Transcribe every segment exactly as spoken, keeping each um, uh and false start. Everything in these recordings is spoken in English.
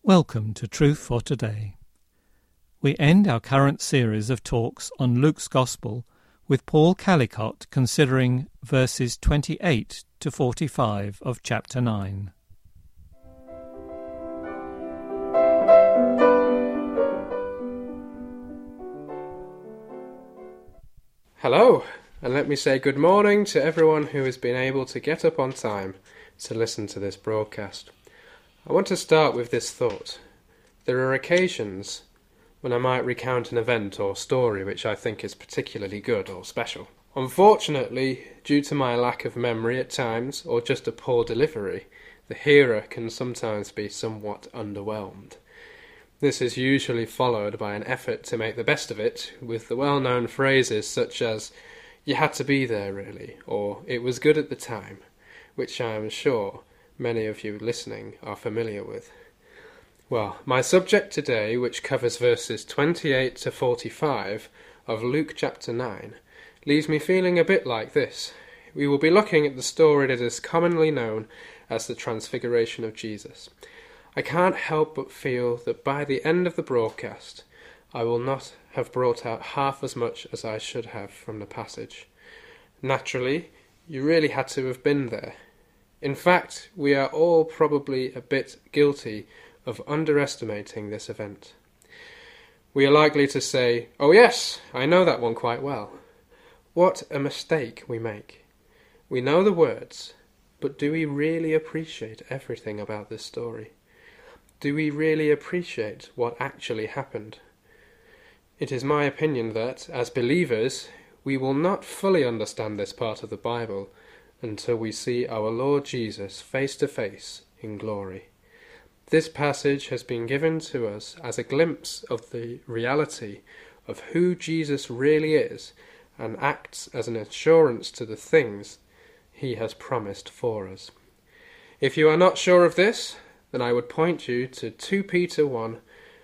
Welcome to Truth for Today. We end our current series of talks on Luke's Gospel with Paul Callicott considering verses twenty-eight to forty-five of chapter nine. Hello, and let me say good morning to everyone who has been able to get up on time to listen to this broadcast. I want to start with this thought. There are occasions when I might recount an event or story which I think is particularly good or special. Unfortunately, due to my lack of memory at times, or just a poor delivery, the hearer can sometimes be somewhat underwhelmed. This is usually followed by an effort to make the best of it, with the well-known phrases such as, "You had to be there really," or "It was good at the time," which I am sure many of you listening are familiar with. Well, my subject today, which covers verses twenty-eight to forty-five of Luke chapter nine, leaves me feeling a bit like this. We will be looking at the story that is commonly known as the Transfiguration of Jesus. I can't help but feel that by the end of the broadcast, I will not have brought out half as much as I should have from the passage. Naturally, you really had to have been there. In fact, we are all probably a bit guilty of underestimating this event. We are likely to say, "Oh yes, I know that one quite well." What a mistake we make. We know the words, but do we really appreciate everything about this story? Do we really appreciate what actually happened? It is my opinion that, as believers, we will not fully understand this part of the Bible until we see our Lord Jesus face to face in glory. This passage has been given to us as a glimpse of the reality of who Jesus really is and acts as an assurance to the things he has promised for us. If you are not sure of this, then I would point you to Second Peter one,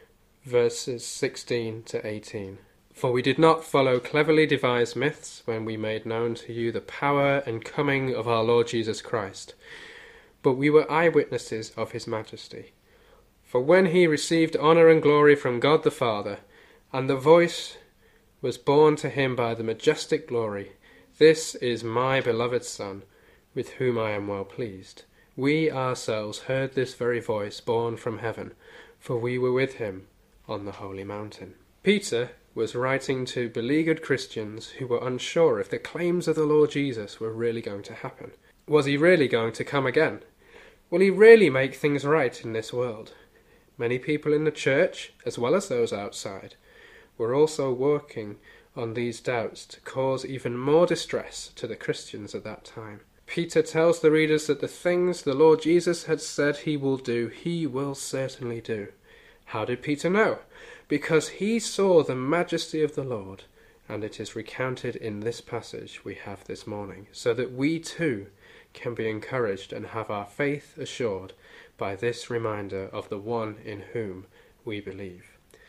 verses sixteen to eighteen. "For we did not follow cleverly devised myths when we made known to you the power and coming of our Lord Jesus Christ, but we were eyewitnesses of his majesty. For when he received honour and glory from God the Father, and the voice was borne to him by the majestic glory, 'This is my beloved Son, with whom I am well pleased,' we ourselves heard this very voice borne from heaven, for we were with him on the holy mountain." Peter was writing to beleaguered Christians who were unsure if the claims of the Lord Jesus were really going to happen. Was he really going to come again? Will he really make things right in this world? Many people in the church, as well as those outside, were also working on these doubts to cause even more distress to the Christians at that time. Peter tells the readers that the things the Lord Jesus had said he will do, he will certainly do. How did Peter know? Because he saw the majesty of the Lord, and it is recounted in this passage we have this morning, so that we too can be encouraged and have our faith assured by this reminder of the one in whom we believe.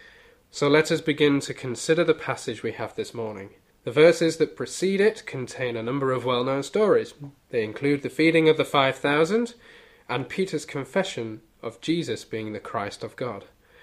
So let us begin to consider the passage we have this morning. The verses that precede it contain a number of well-known stories. They include the feeding of the five thousand and Peter's confession of Jesus being the Christ of God.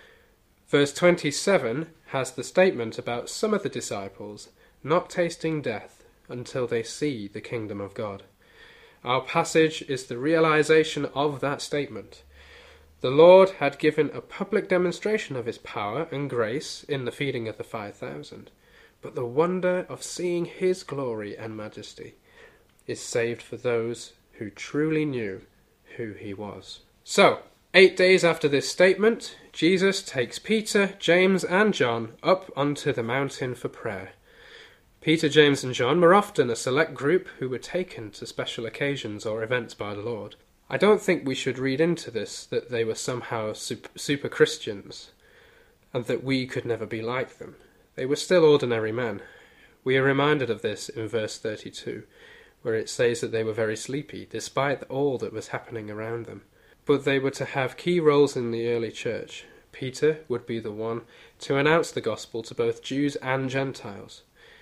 Verse twenty-seven has the statement about some of the disciples not tasting death until they see the kingdom of God. Our passage is the realization of that statement. The Lord had given a public demonstration of his power and grace in the feeding of the five thousand, but the wonder of seeing his glory and majesty is saved for those who truly knew who he was. So, eight days after this statement, Jesus takes Peter, James, and John up onto the mountain for prayer. Peter, James, and John were often a select group who were taken to special occasions or events by the Lord. I don't think we should read into this that they were somehow super, super Christians, and that we could never be like them. They were still ordinary men. We are reminded of this in verse thirty-two, where it says that they were very sleepy, despite all that was happening around them. But they were to have key roles in the early church. Peter would be the one to announce the gospel to both Jews and Gentiles.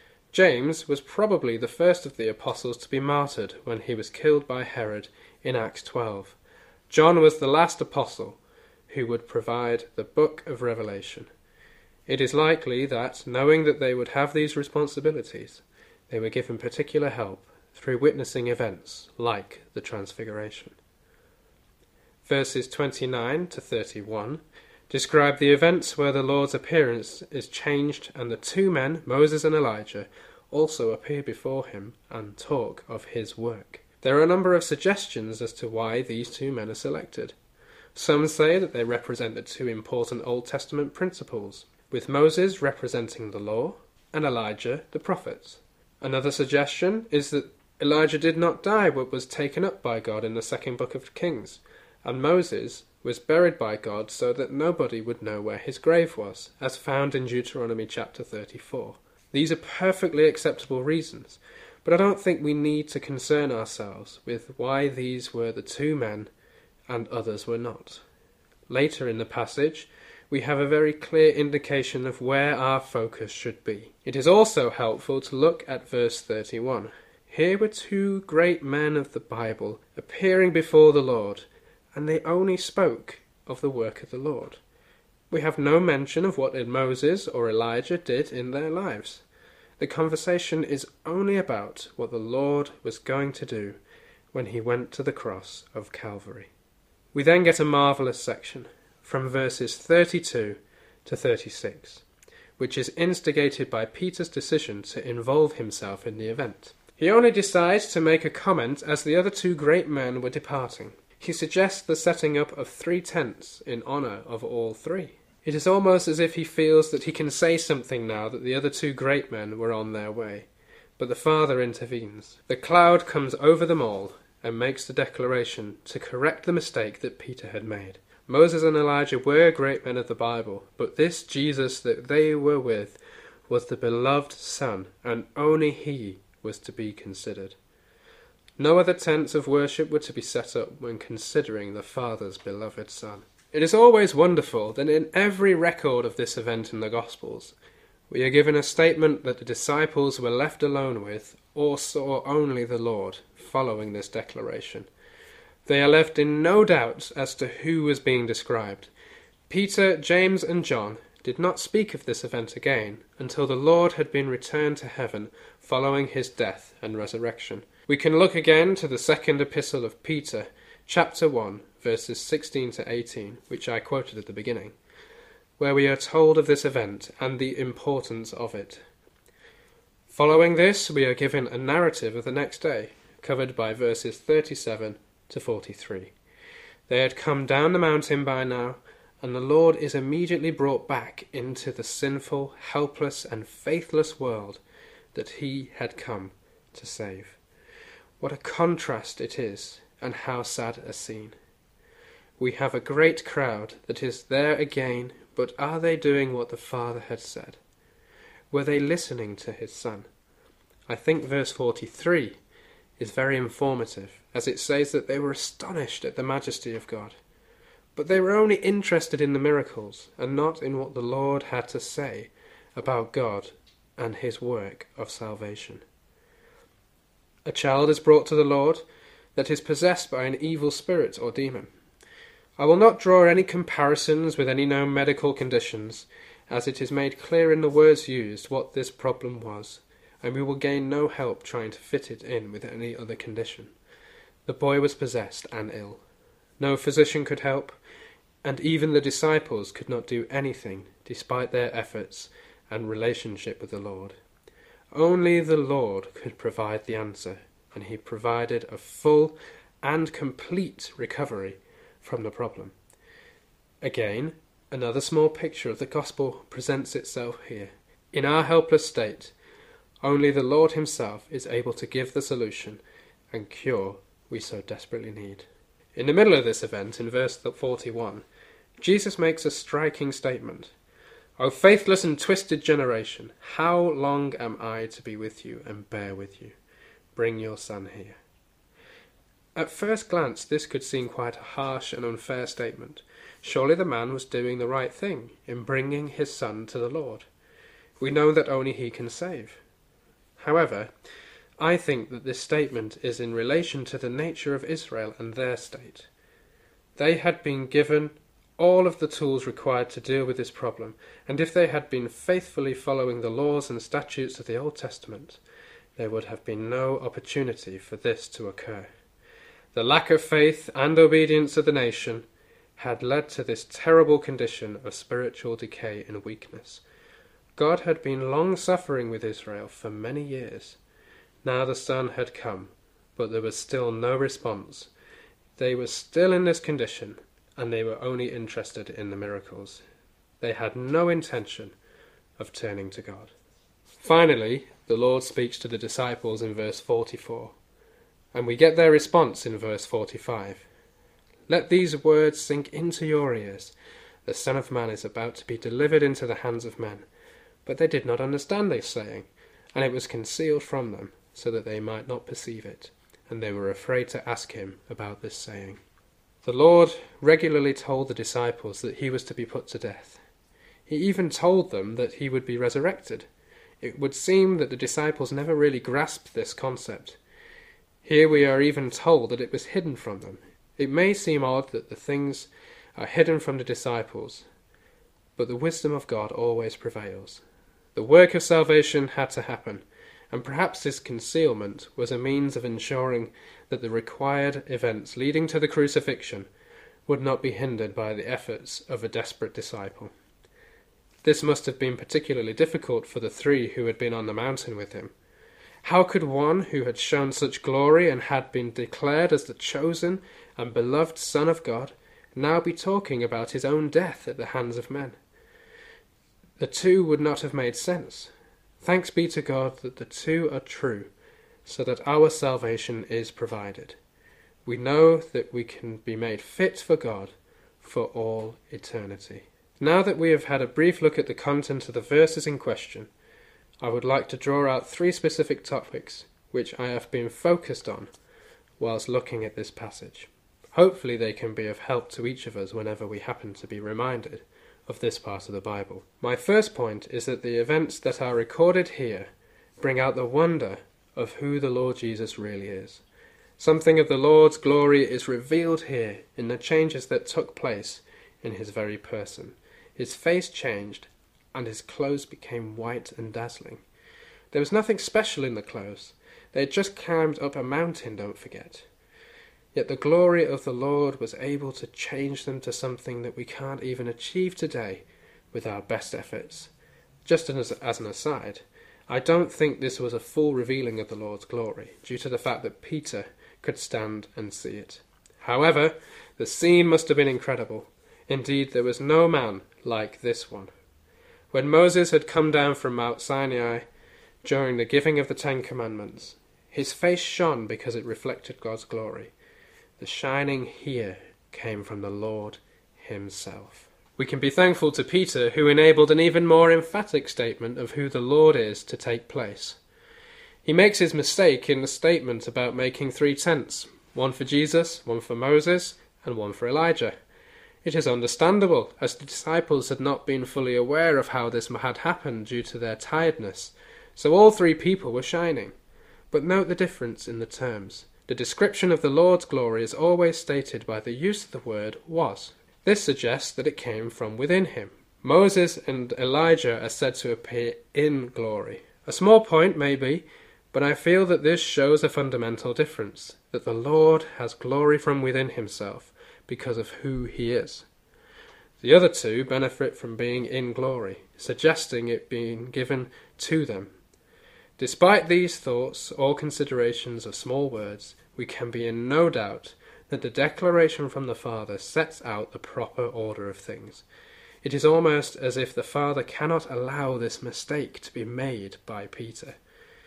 James was probably the first of the apostles to be martyred when he was killed by Herod in Acts twelve. John was the last apostle who would provide the book of Revelation. It is likely that, knowing that they would have these responsibilities, they were given particular help through witnessing events like the Transfiguration. Verses twenty-nine to thirty-one describe the events where the Lord's appearance is changed and the two men, Moses and Elijah, also appear before him and talk of his work. There are a number of suggestions as to why these two men are selected. Some say that they represent the two important Old Testament principles, with Moses representing the law and Elijah the prophets. Another suggestion is that Elijah did not die but was taken up by God in the second book of Kings, and Moses was buried by God so that nobody would know where his grave was, as found in Deuteronomy chapter thirty-four. These are perfectly acceptable reasons, but I don't think we need to concern ourselves with why these were the two men and others were not. Later in the passage, we have a very clear indication of where our focus should be. It is also helpful to look at verse thirty-one. Here were two great men of the Bible appearing before the Lord, and they only spoke of the work of the Lord. We have no mention of what Moses or Elijah did in their lives. The conversation is only about what the Lord was going to do when he went to the cross of Calvary. We then get a marvellous section from verses thirty-two to thirty-six, which is instigated by Peter's decision to involve himself in the event. He only decides to make a comment as the other two great men were departing. He suggests the setting up of three tents in honour of all three. It is almost as if he feels that he can say something now that the other two great men were on their way. But the Father intervenes. The cloud comes over them all and makes the declaration to correct the mistake that Peter had made. Moses and Elijah were great men of the Bible, but this Jesus that they were with was the beloved Son, and only he was to be considered. No other tents of worship were to be set up when considering the Father's beloved Son. It is always wonderful that in every record of this event in the Gospels, we are given a statement that the disciples were left alone with or saw only the Lord following this declaration. They are left in no doubt as to who was being described. Peter, James and John did not speak of this event again until the Lord had been returned to heaven following his death and resurrection. We can look again to the second epistle of Peter, chapter one, verses sixteen to eighteen, which I quoted at the beginning, where we are told of this event and the importance of it. Following this, we are given a narrative of the next day, covered by verses thirty-seven to forty-three. They had come down the mountain by now, and the Lord is immediately brought back into the sinful, helpless, and faithless world that he had come to save. What a contrast it is, and how sad a scene. We have a great crowd that is there again, but are they doing what the Father had said? Were they listening to his Son? I think verse forty-three is very informative, as it says that they were astonished at the majesty of God. But they were only interested in the miracles, and not in what the Lord had to say about God and his work of salvation. A child is brought to the Lord that is possessed by an evil spirit or demon. I will not draw any comparisons with any known medical conditions, as it is made clear in the words used what this problem was, and we will gain no help trying to fit it in with any other condition. The boy was possessed and ill. No physician could help, and even the disciples could not do anything despite their efforts and relationship with the Lord. Only the Lord could provide the answer, and he provided a full and complete recovery from the problem. Again, another small picture of the gospel presents itself here. In our helpless state, only the Lord himself is able to give the solution and cure we so desperately need. In the middle of this event, in verse forty-one, Jesus makes a striking statement. O faithless and twisted generation, how long am I to be with you and bear with you? Bring your son here. At first glance, this could seem quite a harsh and unfair statement. Surely the man was doing the right thing in bringing his son to the Lord. We know that only he can save. However, I think that this statement is in relation to the nature of Israel and their state. They had been given all of the tools required to deal with this problem, and if they had been faithfully following the laws and statutes of the Old Testament, there would have been no opportunity for this to occur. The lack of faith and obedience of the nation had led to this terrible condition of spiritual decay and weakness. God had been long suffering with Israel for many years. Now the Son had come, but there was still no response. They were still in this condition, and they were only interested in the miracles. They had no intention of turning to God. Finally, the Lord speaks to the disciples in verse forty-four, and we get their response in verse forty-five. Let these words sink into your ears. The Son of Man is about to be delivered into the hands of men. But they did not understand this saying, and it was concealed from them, so that they might not perceive it, and they were afraid to ask him about this saying. The Lord regularly told the disciples that he was to be put to death. He even told them that he would be resurrected. It would seem that the disciples never really grasped this concept. Here we are even told that it was hidden from them. It may seem odd that the things are hidden from the disciples, but the wisdom of God always prevails. The work of salvation had to happen, and perhaps this concealment was a means of ensuring that the required events leading to the crucifixion would not be hindered by the efforts of a desperate disciple. This must have been particularly difficult for the three who had been on the mountain with him. How could one who had shown such glory and had been declared as the chosen and beloved Son of God now be talking about his own death at the hands of men? The two would not have made sense. Thanks be to God that the two are true, so that our salvation is provided. We know that we can be made fit for God for all eternity. Now that we have had a brief look at the content of the verses in question, I would like to draw out three specific topics which I have been focused on whilst looking at this passage. Hopefully they can be of help to each of us whenever we happen to be reminded of this part of the Bible. My first point is that the events that are recorded here bring out the wonder of who the Lord Jesus really is. Something of the Lord's glory is revealed here in the changes that took place in his very person. His face changed, and his clothes became white and dazzling. There was nothing special in the clothes. They had just climbed up a mountain, don't forget. Yet the glory of the Lord was able to change them to something that we can't even achieve today with our best efforts. Just as, as an aside, I don't think this was a full revealing of the Lord's glory, due to the fact that Peter could stand and see it. However, the scene must have been incredible. Indeed, there was no man like this one. When Moses had come down from Mount Sinai during the giving of the Ten Commandments, his face shone because it reflected God's glory. The shining here came from the Lord himself. We can be thankful to Peter, who enabled an even more emphatic statement of who the Lord is to take place. He makes his mistake in the statement about making three tents, one for Jesus, one for Moses, and one for Elijah. It is understandable, as the disciples had not been fully aware of how this had happened due to their tiredness, so all three people were shining. But note the difference in the terms. The description of the Lord's glory is always stated by the use of the word was. This suggests that it came from within him. Moses and Elijah are said to appear in glory. A small point, maybe, but I feel that this shows a fundamental difference, that the Lord has glory from within himself because of who he is. The other two benefit from being in glory, suggesting it being given to them. Despite these thoughts or considerations of small words, we can be in no doubt that the declaration from the Father sets out the proper order of things. It is almost as if the Father cannot allow this mistake to be made by Peter.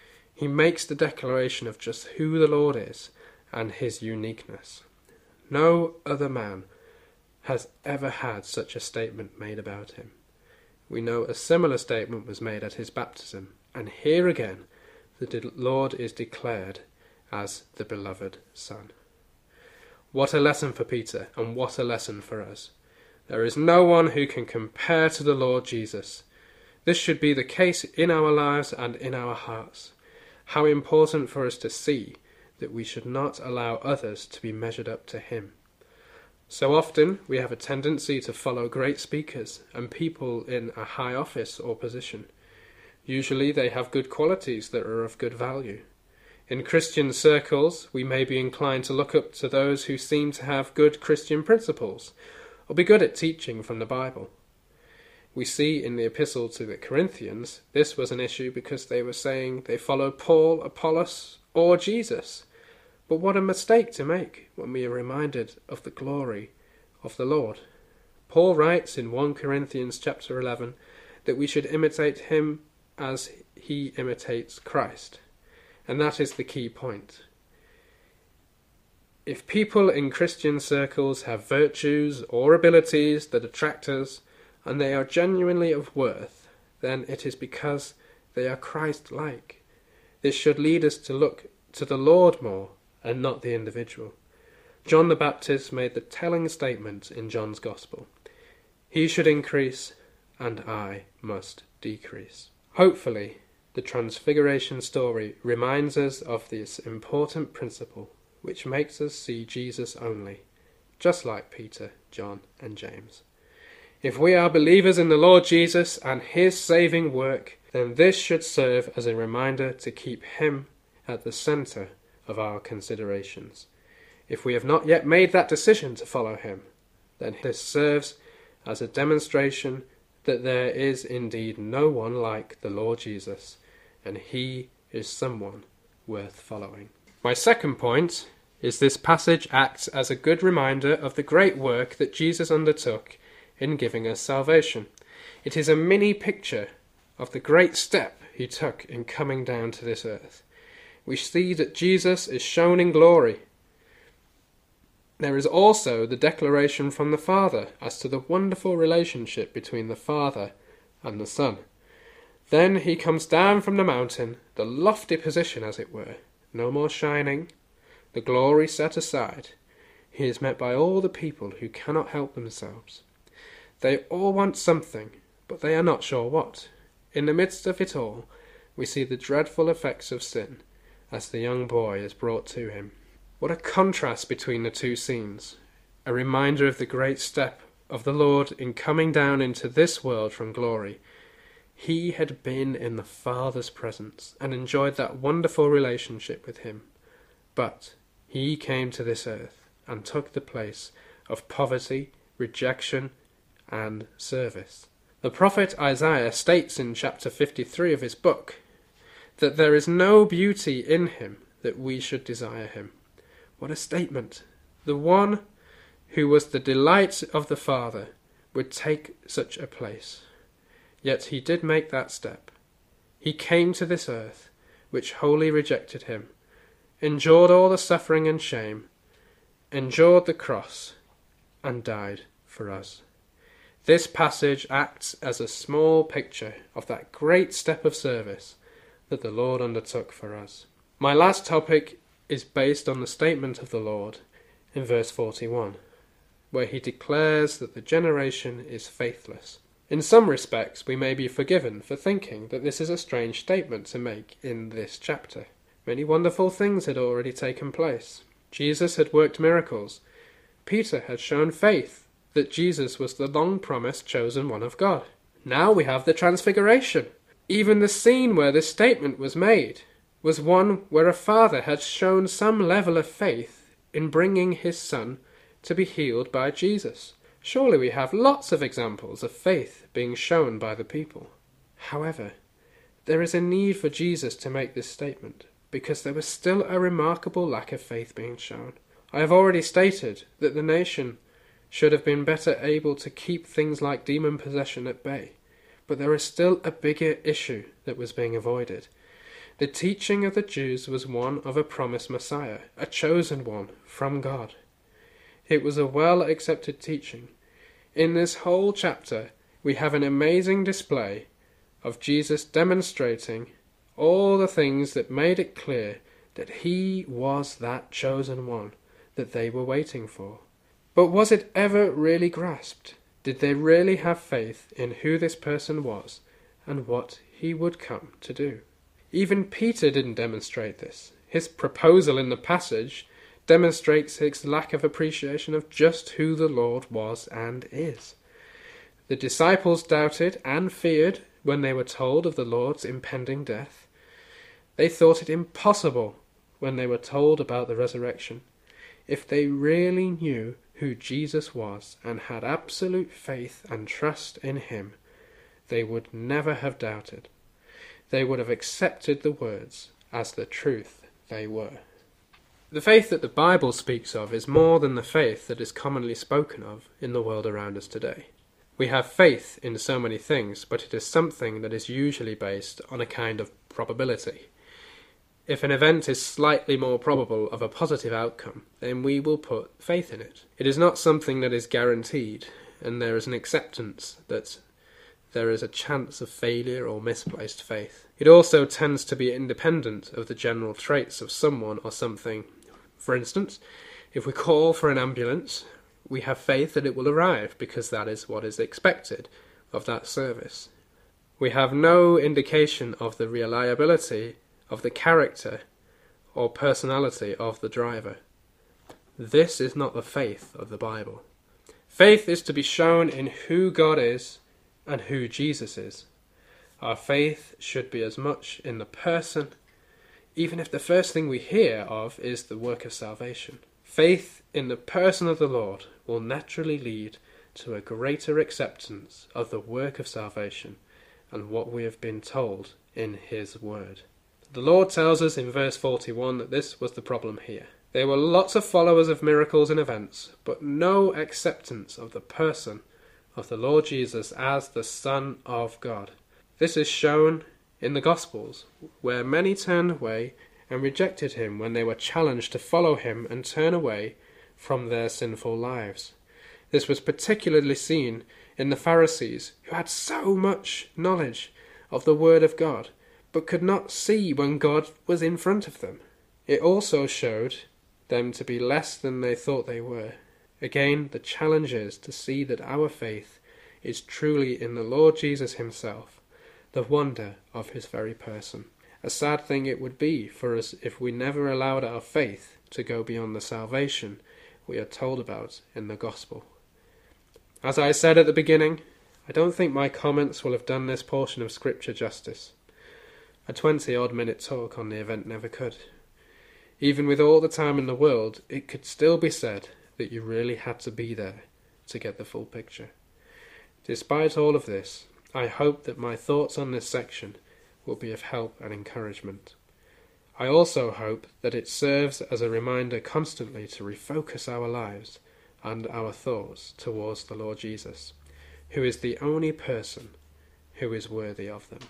He makes the declaration of just who the Lord is and his uniqueness. No other man has ever had such a statement made about him. We know a similar statement was made at his baptism, and here again the Lord is declared as the beloved Son. What a lesson for Peter, and what a lesson for us. There is no one who can compare to the Lord Jesus. This should be the case in our lives and in our hearts. How important for us to see that we should not allow others to be measured up to him. So often we have a tendency to follow great speakers and people in a high office or position. Usually they have good qualities that are of good value. In Christian circles, we may be inclined to look up to those who seem to have good Christian principles, or be good at teaching from the Bible. We see in the epistle to the Corinthians, this was an issue because they were saying they followed Paul, Apollos, or Jesus. But what a mistake to make when we are reminded of the glory of the Lord. Paul writes in First Corinthians chapter eleven that we should imitate him as he imitates Christ. And that is the key point. If people in Christian circles have virtues or abilities that attract us, and they are genuinely of worth, then it is because they are Christ-like. This should lead us to look to the Lord more, and not the individual. John the Baptist made the telling statement in John's Gospel, "He should increase, and I must decrease." Hopefully, the Transfiguration story reminds us of this important principle, which makes us see Jesus only, just like Peter, John, and James. If we are believers in the Lord Jesus and his saving work, then this should serve as a reminder to keep him at the centre of our considerations. If we have not yet made that decision to follow him, then this serves as a demonstration that there is indeed no one like the Lord Jesus, and he is someone worth following. My second point is this passage acts as a good reminder of the great work that Jesus undertook in giving us salvation. It is a mini picture of the great step he took in coming down to this earth. We see that Jesus is shown in glory. There is also the declaration from the Father as to the wonderful relationship between the Father and the Son. Then he comes down from the mountain, the lofty position as it were, no more shining, the glory set aside. He is met by all the people who cannot help themselves. They all want something, but they are not sure what. In the midst of it all, we see the dreadful effects of sin, as the young boy is brought to him. What a contrast between the two scenes, a reminder of the great step of the Lord in coming down into this world from glory. He had been in the Father's presence and enjoyed that wonderful relationship with him, but he came to this earth and took the place of poverty, rejection, and service. The prophet Isaiah states in chapter fifty-three of his book that there is no beauty in him that we should desire him. What a statement! The one who was the delight of the Father would take such a place. Yet he did make that step. He came to this earth, which wholly rejected him, endured all the suffering and shame, endured the cross, and died for us. This passage acts as a small picture of that great step of service that the Lord undertook for us. My last topic is based on the statement of the Lord in verse forty-one, where he declares that the generation is faithless. In some respects, we may be forgiven for thinking that this is a strange statement to make in this chapter. Many wonderful things had already taken place. Jesus had worked miracles. Peter had shown faith that Jesus was the long-promised chosen one of God. Now we have the Transfiguration. Even the scene where this statement was made was one where a father had shown some level of faith in bringing his son to be healed by Jesus. Surely we have lots of examples of faith being shown by the people. However, there is a need for Jesus to make this statement, because there was still a remarkable lack of faith being shown. I have already stated that the nation should have been better able to keep things like demon possession at bay, but there is still a bigger issue that was being avoided. The teaching of the Jews was one of a promised Messiah, a chosen one from God. It was a well-accepted teaching. In this whole chapter, we have an amazing display of Jesus demonstrating all the things that made it clear that he was that chosen one that they were waiting for. But was it ever really grasped? Did they really have faith in who this person was and what he would come to do? Even Peter didn't demonstrate this. His proposal in the passage demonstrates his lack of appreciation of just who the Lord was and is. The disciples doubted and feared when they were told of the Lord's impending death. They thought it impossible when they were told about the resurrection. If they really knew who Jesus was and had absolute faith and trust in him, they would never have doubted. They would have accepted the words as the truth they were. The faith that the Bible speaks of is more than the faith that is commonly spoken of in the world around us today. We have faith in so many things, but it is something that is usually based on a kind of probability. If an event is slightly more probable of a positive outcome, then we will put faith in it. It is not something that is guaranteed, and there is an acceptance that there is a chance of failure or misplaced faith. It also tends to be independent of the general traits of someone or something. For instance, if we call for an ambulance, we have faith that it will arrive because that is what is expected of that service. We have no indication of the reliability of the character or personality of the driver. This is not the faith of the Bible. Faith is to be shown in who God is and who Jesus is. Our faith should be as much in the person, even if the first thing we hear of is the work of salvation. Faith in the person of the Lord will naturally lead to a greater acceptance of the work of salvation and what we have been told in his word. The Lord tells us in verse forty-one that this was the problem here. There were lots of followers of miracles and events, but no acceptance of the person of the Lord Jesus as the Son of God. This is shown in the Gospels, where many turned away and rejected him when they were challenged to follow him and turn away from their sinful lives. This was particularly seen in the Pharisees, who had so much knowledge of the Word of God, but could not see when God was in front of them. It also showed them to be less than they thought they were. Again, the challenge is to see that our faith is truly in the Lord Jesus himself, the wonder of his very person. A sad thing it would be for us if we never allowed our faith to go beyond the salvation we are told about in the Gospel. As I said at the beginning, I don't think my comments will have done this portion of Scripture justice. A twenty-odd minute talk on the event never could. Even with all the time in the world, it could still be said that you really had to be there to get the full picture. Despite all of this, I hope that my thoughts on this section will be of help and encouragement. I also hope that it serves as a reminder constantly to refocus our lives and our thoughts towards the Lord Jesus, who is the only person who is worthy of them.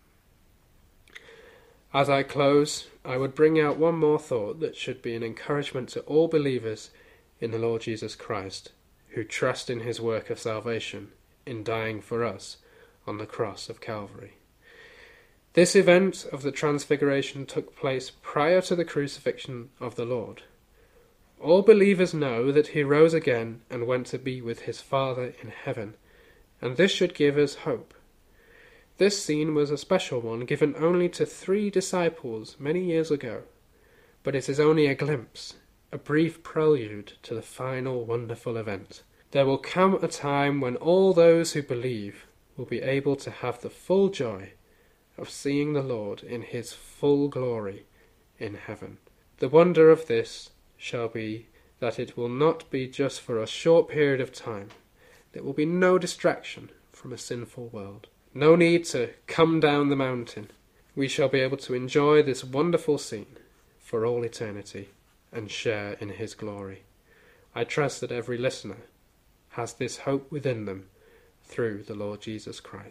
As I close, I would bring out one more thought that should be an encouragement to all believers in the Lord Jesus Christ, who trust in his work of salvation in dying for us on the cross of Calvary. This event of the Transfiguration took place prior to the crucifixion of the Lord. All believers know that he rose again and went to be with his Father in heaven, and this should give us hope. This scene was a special one given only to three disciples many years ago, but it is only a glimpse, a brief prelude to the final wonderful event. There will come a time when all those who believe will be able to have the full joy of seeing the Lord in his full glory in heaven. The wonder of this shall be that it will not be just for a short period of time. There will be no distraction from a sinful world. No need to come down the mountain. We shall be able to enjoy this wonderful scene for all eternity and share in his glory. I trust that every listener has this hope within them through the Lord Jesus Christ.